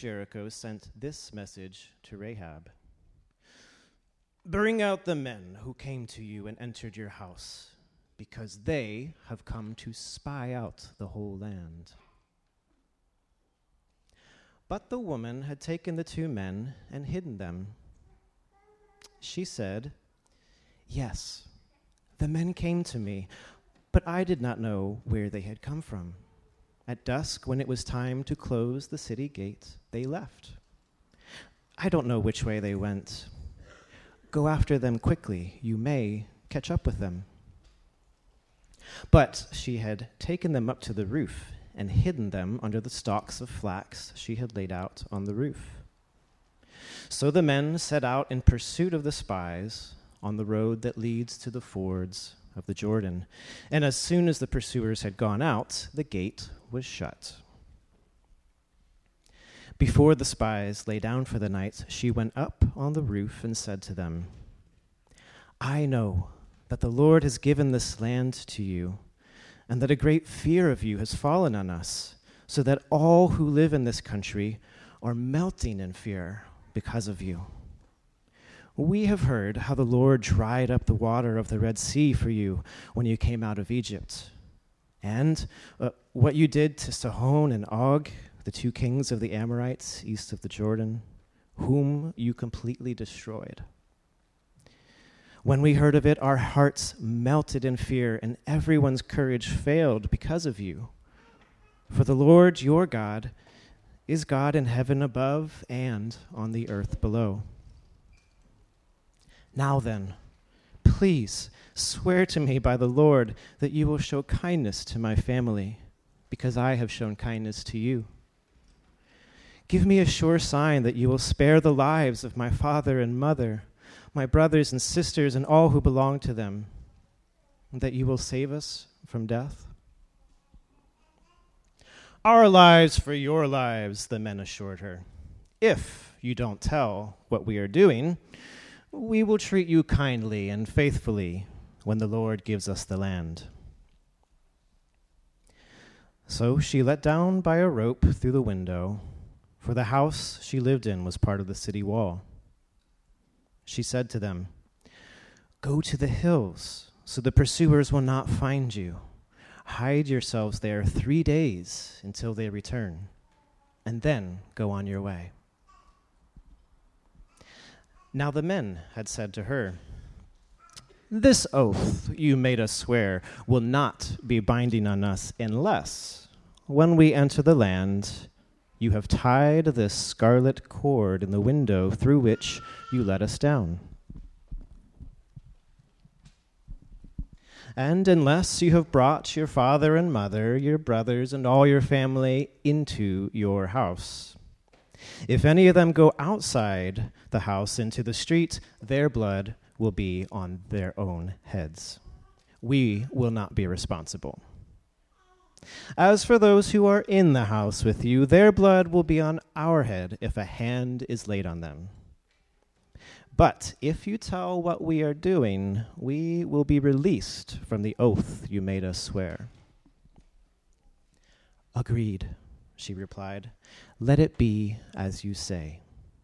Jericho sent this message to Rahab: "Bring out the men who came to you and entered your house, because they have come to spy out the whole land." But the woman had taken the 2 men and hidden them. She said, "Yes, the men came to me, but I did not know where they had come from. At dusk, when it was time to close the city gate, they left. I don't know which way they went. Go after them quickly. You may catch up with them." But she had taken them up to the roof and hidden them under the stalks of flax she had laid out on the roof. So the men set out in pursuit of the spies on the road that leads to the fords of the Jordan. And as soon as the pursuers had gone out, the gate was shut. Before the spies lay down for the night, she went up on the roof and said to them, "I know that the Lord has given this land to you, and that a great fear of you has fallen on us, so that all who live in this country are melting in fear because of you. We have heard how the Lord dried up the water of the Red Sea for you when you came out of Egypt, and what you did to Sihon and Og, the 2 kings of the Amorites east of the Jordan, whom you completely destroyed. When we heard of it, our hearts melted in fear, and everyone's courage failed because of you. For the Lord your God is God in heaven above and on the earth below. Now then, please swear to me by the Lord that you will show kindness to my family, because I have shown kindness to you. Give me a sure sign that you will spare the lives of my father and mother, my brothers and sisters, and all who belong to them, and that you will save us from death." "Our lives for your lives," the men assured her. "If you don't tell what we are doing, we will treat you kindly and faithfully when the Lord gives us the land." So she let down by a rope through the window, for the house she lived in was part of the city wall. She said to them, "Go to the hills, so the pursuers will not find you. Hide yourselves there 3 days until they return, and then go on your way." Now the men had said to her, "This oath you made us swear will not be binding on us unless, when we enter the land, you have tied this scarlet cord in the window through which you let us down. And unless you have brought your father and mother, your brothers, and all your family into your house. If any of them go outside the house into the street, their blood will be on their own heads. We will not be responsible. As for those who are in the house with you, their blood will be on our head if a hand is laid on them. But if you tell what we are doing, we will be released from the oath you made us swear." "Agreed," she replied. "Let it be as you say."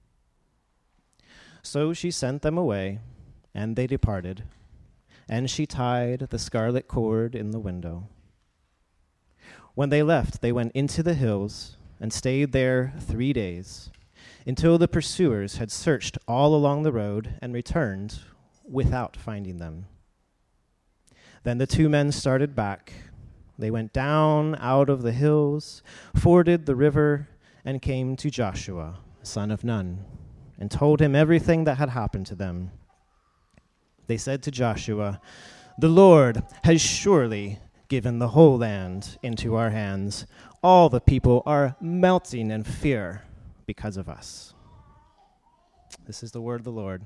So she sent them away, and they departed, and she tied the scarlet cord in the window. When they left, they went into the hills and stayed there 3 days, until the pursuers had searched all along the road and returned without finding them. Then the 2 men started back. They went down out of the hills, forded the river, and came to Joshua, son of Nun, and told him everything that had happened to them. They said to Joshua, "The Lord has surely given the whole land into our hands. All the people are melting in fear because of us." This is the word of the Lord.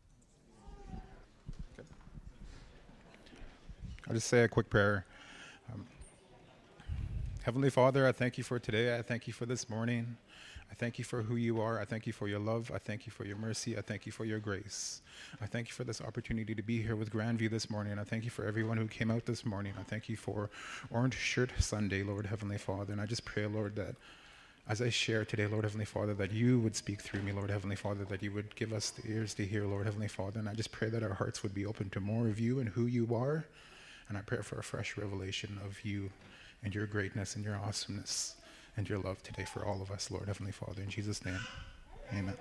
I'll just say a quick prayer. Heavenly Father, I thank you for today. I thank you for this morning. I thank you for who you are. I thank you for your love. I thank you for your mercy. I thank you for your grace. I thank you for this opportunity to be here with Grandview this morning. I thank you for everyone who came out this morning. I thank you for Orange Shirt Sunday, Lord Heavenly Father. And I just pray, Lord, that as I share today, Lord Heavenly Father, that you would speak through me, Lord Heavenly Father, that you would give us the ears to hear, Lord Heavenly Father. And I just pray that our hearts would be open to more of you and who you are. And I pray for a fresh revelation of you and your greatness and your awesomeness and your love today for all of us, Lord Heavenly Father. In Jesus' name, amen.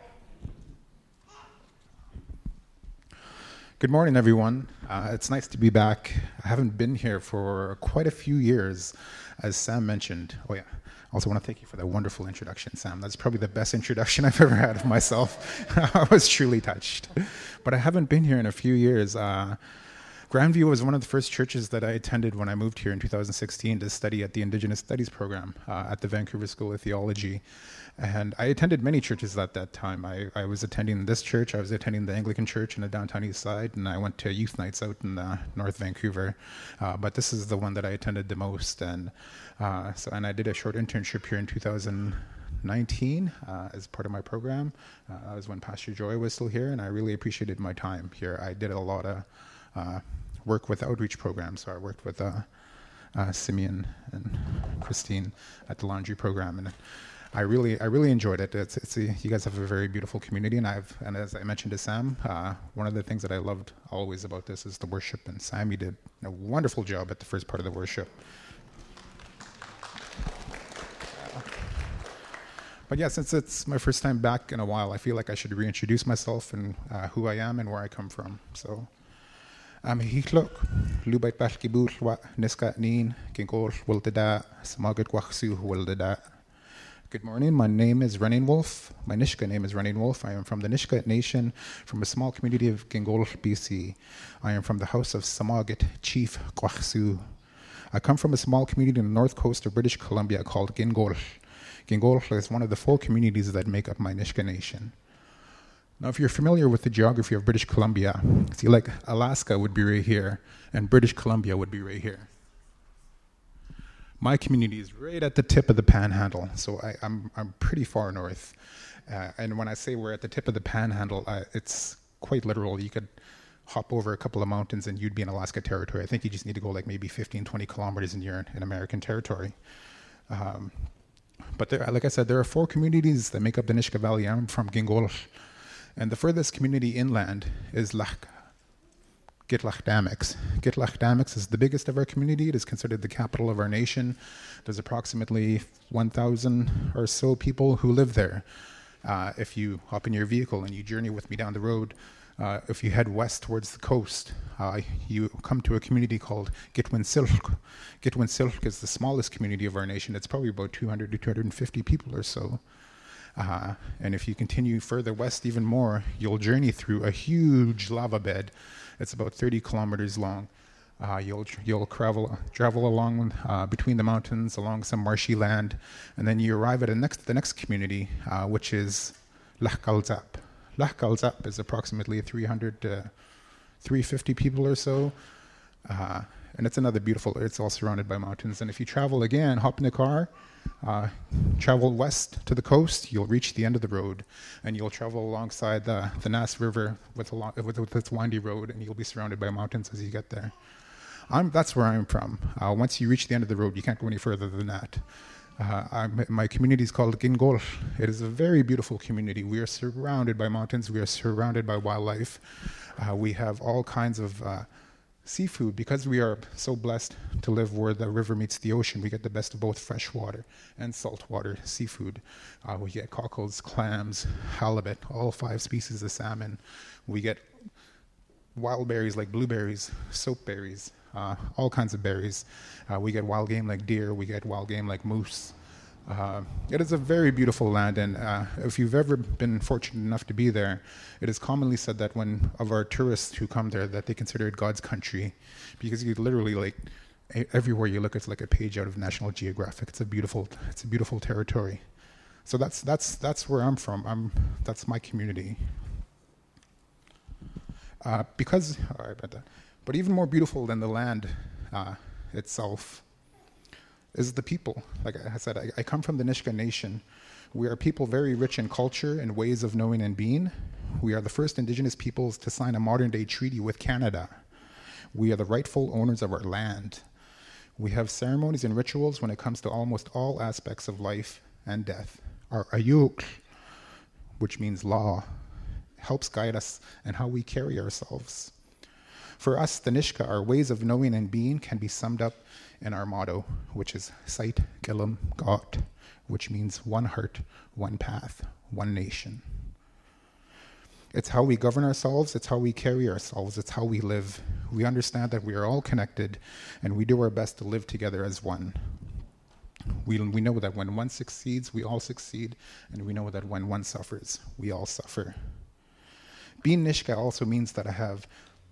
Good morning, everyone. It's nice to be back. I haven't been here for quite a few years, as Sam mentioned. Oh, yeah. I also want to thank you for that wonderful introduction, Sam. That's probably the best introduction I've ever had of myself. I was truly touched. But I haven't been here in a few years. Grandview was one of the first churches that I attended when I moved here in 2016 to study at the Indigenous Studies program at the Vancouver School of Theology. And I attended many churches at that time. I was attending this church, I was attending the Anglican church in the downtown east side, and I went to youth nights out in North Vancouver. But this is the one that I attended the most. And I did a short internship here in 2019 as part of my program. That was when Pastor Joy was still here, and I really appreciated my time here. I did a lot of work with outreach programs. So I worked with Simeon and Christine at the laundry program, and I really enjoyed it. You guys have a very beautiful community, and as I mentioned to Sam, one of the things that I loved always about this is the worship. And Sam, you did a wonderful job at the first part of the worship. But yeah, since it's my first time back in a while, I feel like I should reintroduce myself and who I am and where I come from. So. Hihlok, Lubait Bashkibul, Niska Nin, Kinkol, Wiltada, Samagat Waksu, Wiltada. Good morning, my name is Running Wolf. My Nishka name is Running Wolf. I am from the Nishka Nation, from a small community of Gingol, BC. I am from the house of Samagat Chief Kwaksu. I come from a small community in the north coast of British Columbia called Gingol. Gingol is one of the 4 communities that make up my Nishka Nation. Now, if you're familiar with the geography of British Columbia, see, like Alaska would be right here, and British Columbia would be right here. My community is right at the tip of the Panhandle, so I'm pretty far north. And when I say we're at the tip of the Panhandle, it's quite literal. You could hop over a couple of mountains and you'd be in Alaska territory. I think you just need to go like maybe 15, 20 kilometers and you're in American territory. But there, like I said, there are 4 communities that make up the Nisga'a Valley. I'm from Gingol. And the furthest community inland is Gitlach Damix. Gitlach Damix is the biggest of our community. It is considered the capital of our nation. There's approximately 1,000 or so people who live there. If you hop in your vehicle and you journey with me down the road, if you head west towards the coast, you come to a community called Gitwin-Silk. Gitwin-Silk is the smallest community of our nation. It's probably about 200 to 250 people or so. And if you continue further west even more, you'll journey through a huge lava bed. It's about 30 kilometers long. You'll travel along between the mountains, along some marshy land, and then you arrive at the next community, which is Lahkalzap. Lahkalzap is approximately 300 to 350 people or so. And it's all surrounded by mountains. And if you travel again, hop in the car, travel west to the coast, you'll reach the end of the road, and you'll travel alongside the Nass River with its windy road, and you'll be surrounded by mountains as you get there. That's where I'm from. Once you reach the end of the road, you can't go any further than that. My community is called Gingol. It is a very beautiful community. We are surrounded by mountains. We are surrounded by wildlife. We have all kinds of seafood. Because we are so blessed to live where the river meets the ocean, we get the best of both freshwater and saltwater seafood. We get cockles, clams, halibut, all 5 species of salmon. We get wild berries like blueberries, soapberries, all kinds of berries. We get wild game like deer. We get wild game like moose. It is a very beautiful land, and if you've ever been fortunate enough to be there, it is commonly said that when of our tourists who come there, that they consider it God's country, because you literally, like, everywhere you look, it's like a page out of National Geographic. It's a beautiful territory. So that's where I'm from. That's my community. But even more beautiful than the land itself is the people. Like I said, I come from the Nisga'a Nation. We are people very rich in culture and ways of knowing and being. We are the first Indigenous peoples to sign a modern-day treaty with Canada. We are the rightful owners of our land. We have ceremonies and rituals when it comes to almost all aspects of life and death. Our ayuk, which means law, helps guide us in how we carry ourselves. For us, the Nishka, our ways of knowing and being, can be summed up in our motto, which is Sait Gilam Got, which means one heart, one path, one nation. It's how we govern ourselves, it's how we carry ourselves, it's how we live. We understand that we are all connected, and we do our best to live together as one. We know that when one succeeds, we all succeed, and we know that when one suffers, we all suffer. Being Nishka also means that I have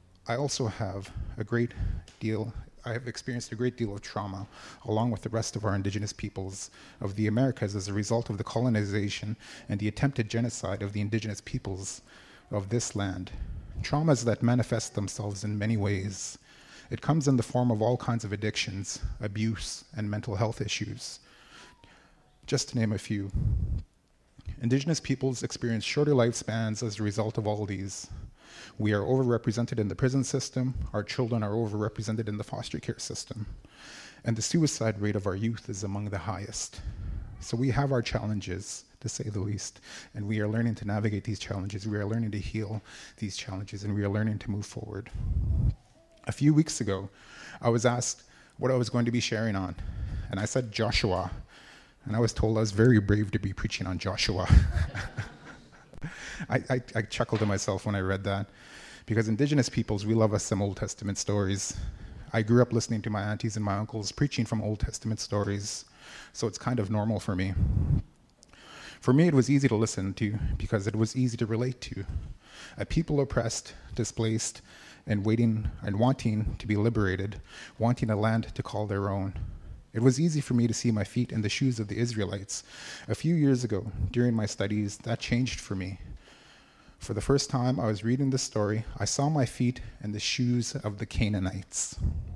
experienced a great deal of trauma, along with the rest of our indigenous peoples of the Americas as a result of the colonization and the attempted genocide of the indigenous peoples of this land. Traumas that manifest themselves in many ways. It comes in the form of all kinds of addictions, abuse, and mental health issues. Just to name a few. Indigenous peoples experience shorter lifespans as a result of all these. We are overrepresented in the prison system, our children are overrepresented in the foster care system, and the suicide rate of our youth is among the highest. So we have our challenges, to say the least, and we are learning to navigate these challenges, we are learning to heal these challenges, and we are learning to move forward. A few weeks ago, I was asked what I was going to be sharing on, and I said Joshua, and I was told I was very brave to be preaching on Joshua. I chuckled to myself when I read that, because indigenous peoples, we love us some Old Testament stories. I grew up listening to my aunties and my uncles preaching from Old Testament stories, so it's kind of normal for me. For me, it was easy to listen to because it was easy to relate to. A people oppressed, displaced, and waiting and wanting to be liberated, wanting a land to call their own. It was easy for me to see my feet in the shoes of the Israelites. A few years ago, during my studies, that changed for me. For the first time I was reading this story, I saw my feet in the shoes of the Canaanites.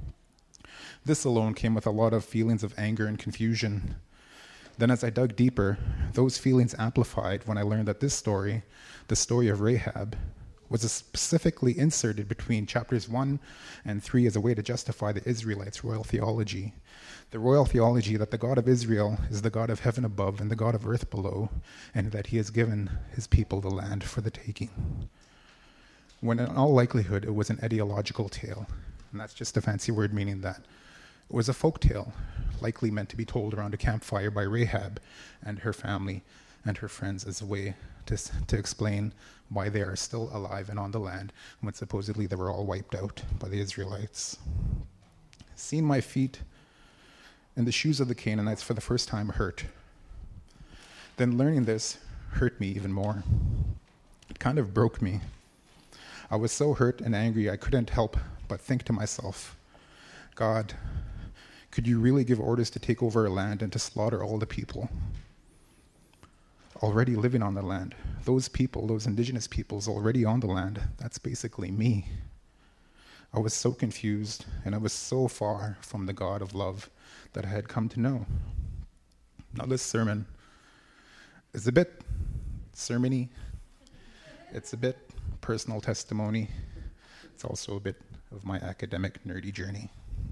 This alone came with a lot of feelings of anger and confusion. Then as I dug deeper, those feelings amplified when I learned that this story, the story of Rahab, was specifically inserted between chapters 1 and 3 as a way to justify the Israelites' royal theology. The royal theology that the God of Israel is the God of heaven above and the God of earth below, and that he has given his people the land for the taking. When in all likelihood it was an ideological tale, and that's just a fancy word meaning that it was a folk tale, likely meant to be told around a campfire by Rahab and her family and her friends as a way to explain why they are still alive and on the land when supposedly they were all wiped out by the Israelites. Seeing my feet in the shoes of the Canaanites for the first time hurt. Then learning this hurt me even more. It kind of broke me. I was so hurt and angry I couldn't help but think to myself, God, could you really give orders to take over a land and to slaughter all the people already living on the land? Those people, those indigenous peoples already on the land, that's basically me. I was so confused, and I was so far from the God of love that I had come to know. Now this sermon is a bit sermony. It's a bit personal testimony. It's also a bit of my academic nerdy journey.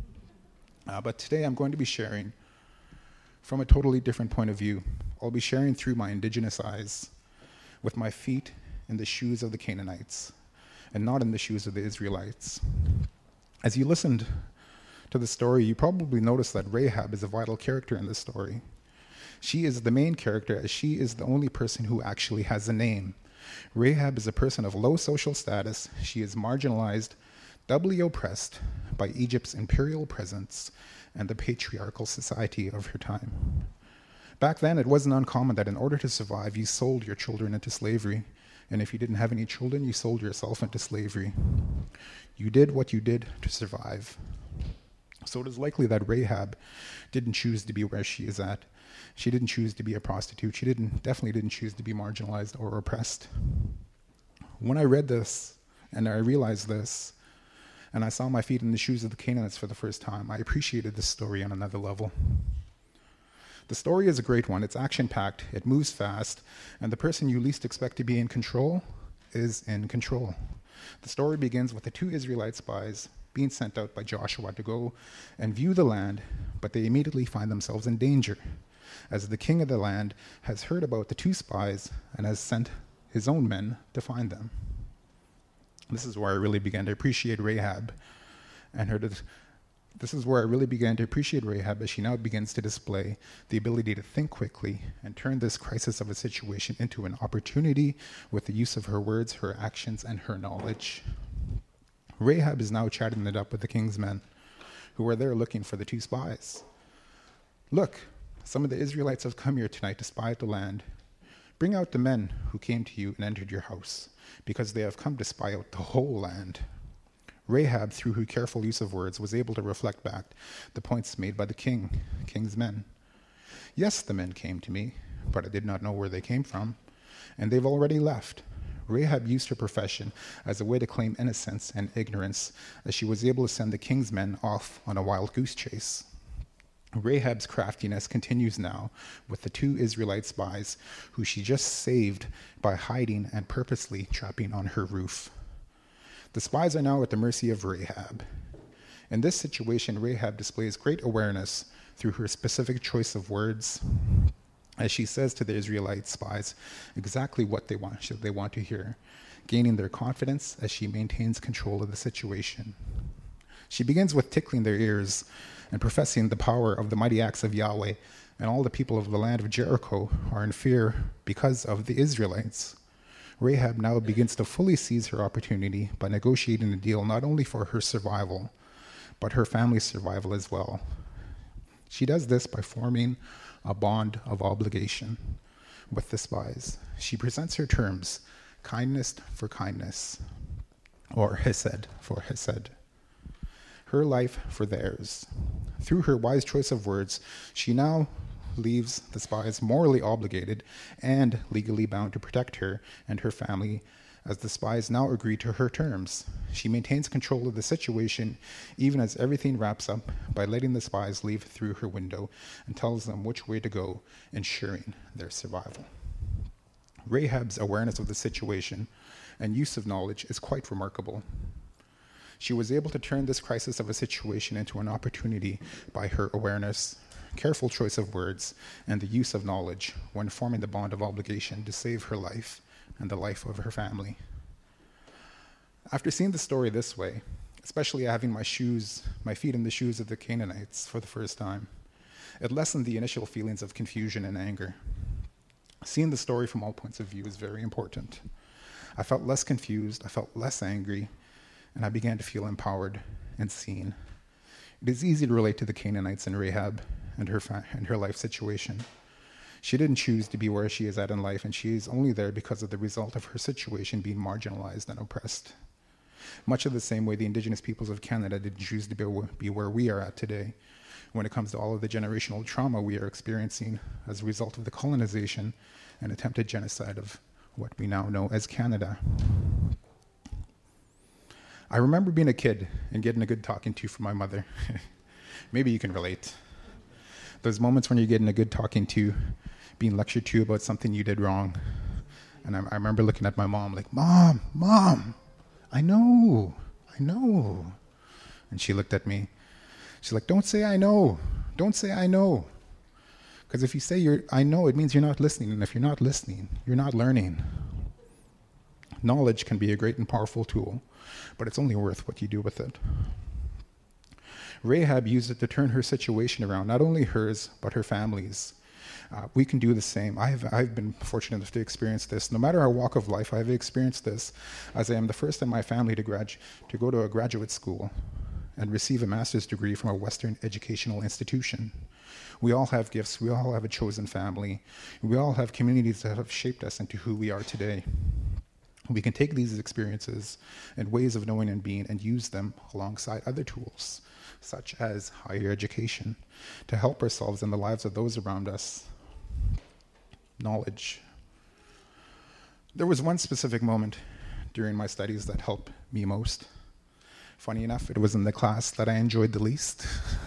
But today I'm going to be sharing from a totally different point of view. I'll be sharing through my indigenous eyes, with my feet in the shoes of the Canaanites, and not in the shoes of the Israelites. As you listened to the story, you probably noticed that Rahab is a vital character in the story. She is the main character, as she is the only person who actually has a name. Rahab is a person of low social status. She is marginalized, doubly oppressed by Egypt's imperial presence and the patriarchal society of her time. Back then, it wasn't uncommon that in order to survive, you sold your children into slavery. And if you didn't have any children, you sold yourself into slavery. You did what you did to survive. So it is likely that Rahab didn't choose to be where she is at. She didn't choose to be a prostitute. She definitely didn't choose to be marginalized or oppressed. When I read this, and I realized this, and I saw my feet in the shoes of the Canaanites for the first time, I appreciated this story on another level. The story is a great one. It's action-packed, it moves fast, and the person you least expect to be in control is in control. The story begins with the 2 Israelite spies being sent out by Joshua to go and view the land, but they immediately find themselves in danger. as the king of the land has heard about the two spies and has sent his own men to find them. This is where I really began to appreciate Rahab and her. This is where I really began to appreciate Rahab as she now begins to display the ability to think quickly and turn this crisis of a situation into an opportunity with the use of her words, her actions, and her knowledge. Rahab is now chatting it up with the king's men who are there looking for the two spies. Look, some of the Israelites have come here tonight to spy out the land. Bring out the men who came to you and entered your house, because they have come to spy out the whole land. Rahab, through her careful use of words, was able to reflect back the points made by the king's men. Yes, the men came to me, but I did not know where they came from, and they've already left. Rahab used her profession as a way to claim innocence and ignorance, as she was able to send the king's men off on a wild goose chase. Rahab's craftiness continues now with the two Israelite spies who she just saved by hiding and purposely trapping on her roof. The spies are now at the mercy of Rahab. In this situation, Rahab displays great awareness through her specific choice of words, as she says to the Israelite spies exactly what they want to hear, gaining their confidence as she maintains control of the situation. She begins with tickling their ears and professing the power of the mighty acts of Yahweh, and all the people of the land of Jericho are in fear because of the Israelites. Rahab now begins to fully seize her opportunity by negotiating a deal not only for her survival, but her family's survival as well. She does this by forming a bond of obligation with the spies. She presents her terms, kindness for kindness, or hesed for hesed. Her life for theirs. Through her wise choice of words, she now leaves the spies morally obligated and legally bound to protect her and her family, as the spies now agree to her terms. She maintains control of the situation, even as everything wraps up by letting the spies leave through her window and tells them which way to go, ensuring their survival. Rahab's awareness of the situation and use of knowledge is quite remarkable. She was able to turn this crisis of a situation into an opportunity by her awareness, careful choice of words, and the use of knowledge when forming the bond of obligation to save her life and the life of her family. After seeing the story this way, especially having my feet in the shoes of the Canaanites for the first time, it lessened the initial feelings of confusion and anger. Seeing the story from all points of view is very important. I felt less confused, I felt less angry, and I began to feel empowered and seen. It is easy to relate to the Canaanites and Rahab and her life situation. She didn't choose to be where she is at in life, and she is only there because of the result of her situation being marginalized and oppressed. Much of the same way the Indigenous peoples of Canada didn't choose to be where we are at today, when it comes to all of the generational trauma we are experiencing as a result of the colonization and attempted genocide of what we now know as Canada. I remember being a kid and getting a good talking to from my mother. Maybe you can relate. Those moments when you're getting a good talking to, being lectured to about something you did wrong. And I remember looking at my mom like, Mom, I know. And she looked at me. She's like, don't say I know. Because if you say I know, it means you're not listening. And if you're not listening, you're not learning. Knowledge can be a great and powerful tool, but it's only worth what you do with it. Rahab used it to turn her situation around, not only hers, but her family's. We can do the same. I've been fortunate enough to experience this. No matter our walk of life, I've experienced this, as I am the first in my family to go to a graduate school and receive a master's degree from a Western educational institution. We all have gifts. We all have a chosen family. We all have communities that have shaped us into who we are today. We can take these experiences and ways of knowing and being and use them alongside other tools, such as higher education, to help ourselves and the lives of those around us. Knowledge. There was one specific moment during my studies that helped me most. Funny enough, it was in the class that I enjoyed the least.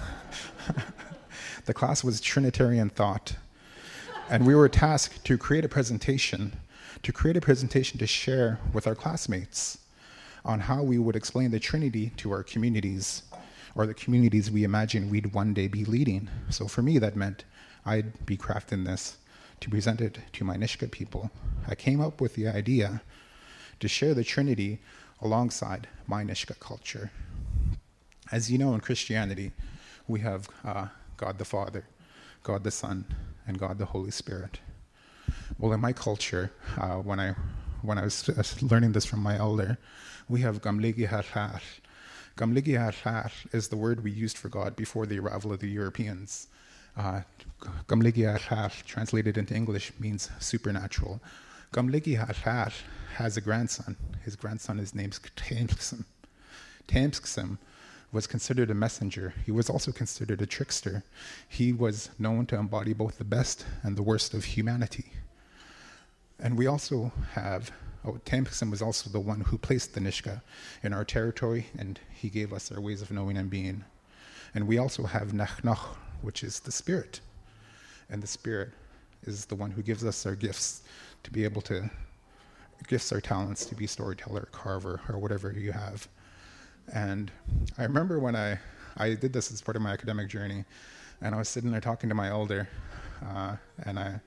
The class was Trinitarian Thought, and we were tasked to create a presentation to share with our classmates on how we would explain the Trinity to our communities, or the communities we imagine we'd one day be leading. So for me, that meant I'd be crafting this to present it to my Nishka people. I came up with the idea to share the Trinity alongside my Nishka culture. As you know, in Christianity, we have God the Father, God the Son, and God the Holy Spirit. Well, in my culture, when I was learning this from my elder, we have Gamlegi Harhar. Gamlegi Harhar is the word we used for God before the arrival of the Europeans. Gamlegi Harhar, translated into English, means supernatural. Gamlegi Harhar has a grandson. His grandson is named Thamsksim. Thamsksim was considered a messenger. He was also considered a trickster. He was known to embody both the best and the worst of humanity. And we also have, Thamsksim was also the one who placed the Nishka in our territory, and he gave us our ways of knowing and being. And we also have Nachnach, which is the Spirit. And the Spirit is the one who gives us our gifts to be able to, gifts our talents to be storyteller, carver, or whatever you have. And I remember when I did this as part of my academic journey, and I was sitting there talking to my elder, and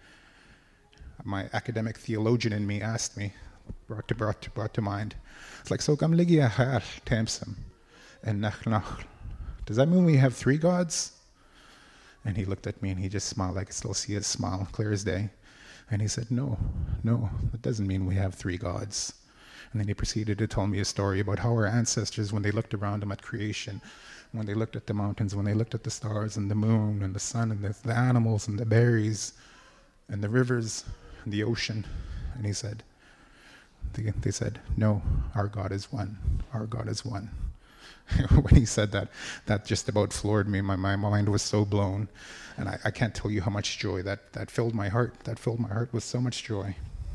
my academic theologian in me asked me, brought to mind, it's like, so Gamlegi Ahar Thamsksim and Nachnach, does that mean we have three gods? And he looked at me and he just smiled. I could still see his smile, clear as day. And he said, no, that doesn't mean we have three gods. And then he proceeded to tell me a story about how our ancestors, when they looked around them at creation, when they looked at the mountains, when they looked at the stars and the moon and the sun and the animals and the berries and the rivers and the ocean, and he said, they said, no, our God is one. Our God is one. When he said that, that just about floored me. My mind was so blown. And I can't tell you how much joy that filled my heart. That filled my heart with so much joy.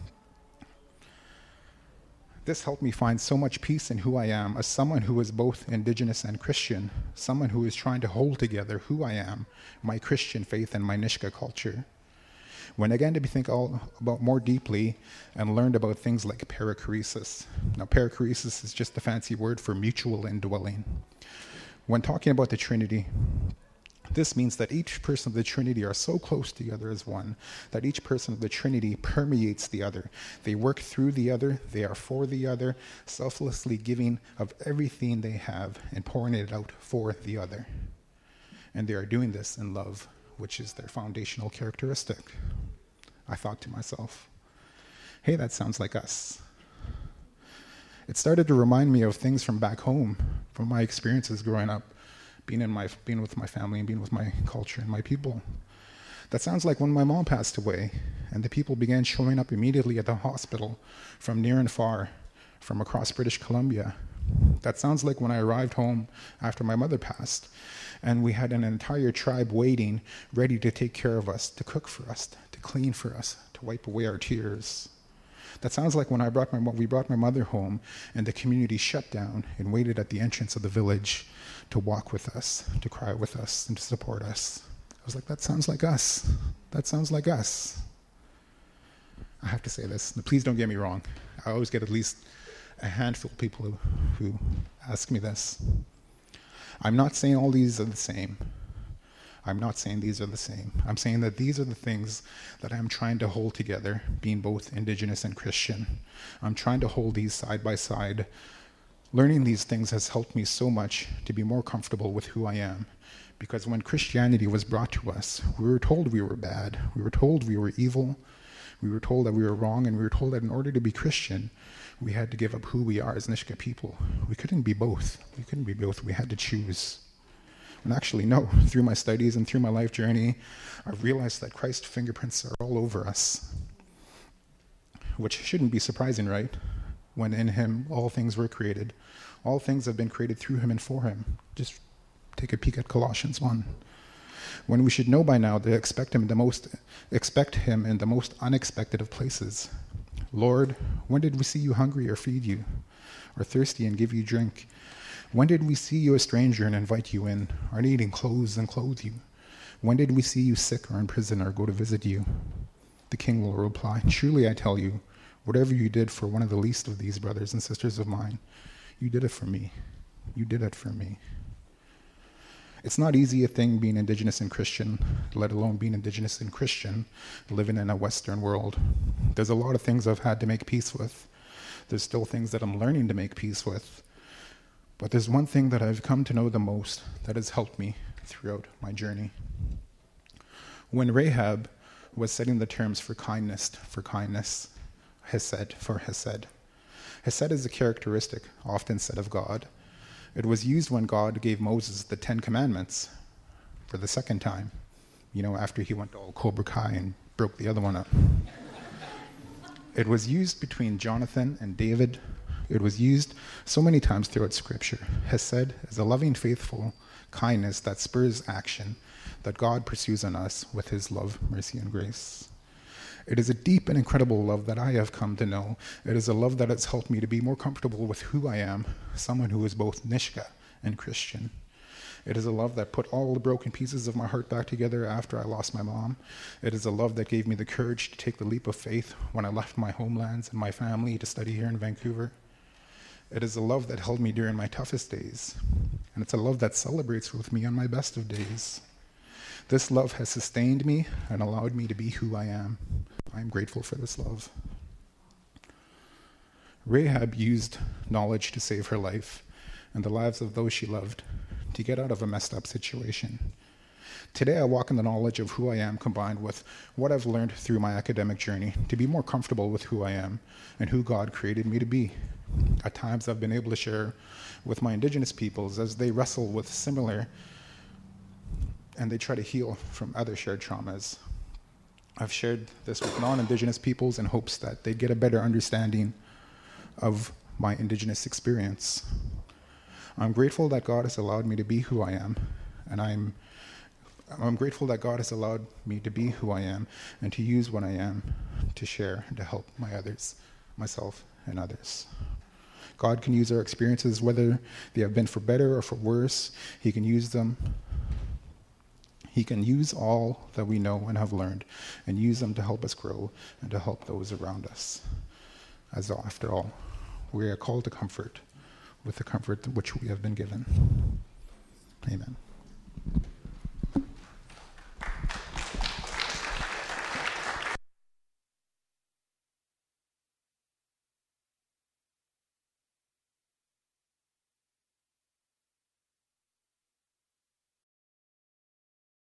This helped me find so much peace in who I am as someone who is both Indigenous and Christian, someone who is trying to hold together who I am, my Christian faith and my Nishka culture. When I began to think all about more deeply and learned about things like perichoresis. Now, perichoresis is just a fancy word for mutual indwelling. When talking about the Trinity, this means that each person of the Trinity are so close together as one, that each person of the Trinity permeates the other. They work through the other, they are for the other, selflessly giving of everything they have and pouring it out for the other. And they are doing this in love, which is their foundational characteristic. I thought to myself, hey, that sounds like us. It started to remind me of things from back home, from my experiences growing up, being with my family and being with my culture and my people. That sounds like when my mom passed away and the people began showing up immediately at the hospital from near and far, from across British Columbia. That sounds like when I arrived home after my mother passed and we had an entire tribe waiting, ready to take care of us, to cook for us, to clean for us, to wipe away our tears. That sounds like when we brought my mother home and the community shut down and waited at the entrance of the village to walk with us, to cry with us, and to support us. I was like, that sounds like us. That sounds like us. I have to say this. Please don't get me wrong. I always get at least a handful of people who ask me this. I'm not saying all these are the same. I'm not saying these are the same. I'm saying that these are the things that I'm trying to hold together, being both Indigenous and Christian. I'm trying to hold these side by side. Learning these things has helped me so much to be more comfortable with who I am. Because when Christianity was brought to us, we were told we were bad. We were told we were evil. We were told that we were wrong, and we were told that in order to be Christian, we had to give up who we are as Nishka people. We couldn't be both. We couldn't be both. We had to choose. And actually, no, through my studies and through my life journey, I've realized that Christ's fingerprints are all over us. Which shouldn't be surprising, right? When in him all things were created. All things have been created through him and for him. Just take a peek at Colossians 1. When we should know by now to expect him in the most unexpected of places. Lord, when did we see you hungry or feed you, or thirsty and give you drink? When did we see you a stranger and invite you in, or needing clothes and clothe you? When did we see you sick or in prison or go to visit you? The king will reply, truly I tell you, whatever you did for one of the least of these brothers and sisters of mine, you did it for me. You did it for me. It's not easy a thing being Indigenous and Christian, let alone being Indigenous and Christian, living in a Western world. There's a lot of things I've had to make peace with. There's still things that I'm learning to make peace with. But there's one thing that I've come to know the most that has helped me throughout my journey. When Rahab was setting the terms for kindness, hesed for hesed. Hesed is a characteristic often said of God. It was used when God gave Moses the 10 Commandments for the second time, after he went all Cobra Kai and broke the other one up. It was used between Jonathan and David. It was used so many times throughout Scripture. Hesed is a loving, faithful kindness that spurs action that God pursues on us with his love, mercy, and grace. It is a deep and incredible love that I have come to know. It is a love that has helped me to be more comfortable with who I am, someone who is both Nishka and Christian. It is a love that put all the broken pieces of my heart back together after I lost my mom. It is a love that gave me the courage to take the leap of faith when I left my homelands and my family to study here in Vancouver. It is a love that held me during my toughest days. And it's a love that celebrates with me on my best of days. This love has sustained me and allowed me to be who I am. I am grateful for this love. Rahab used knowledge to save her life and the lives of those she loved to get out of a messed up situation. Today I walk in the knowledge of who I am combined with what I've learned through my academic journey to be more comfortable with who I am and who God created me to be. At times I've been able to share with my Indigenous peoples as they wrestle with similar and they try to heal from other shared traumas. I've shared this with non-Indigenous peoples in hopes that they'd get a better understanding of my Indigenous experience. I'm grateful that God has allowed me to be who I am, and I'm grateful that God has allowed me to be who I am and to use what I am to share and to help myself and others. God can use our experiences, whether they have been for better or for worse. He can use them. He can use all that we know and have learned and use them to help us grow and to help those around us. As after all, we are called to comfort with the comfort which we have been given. Amen.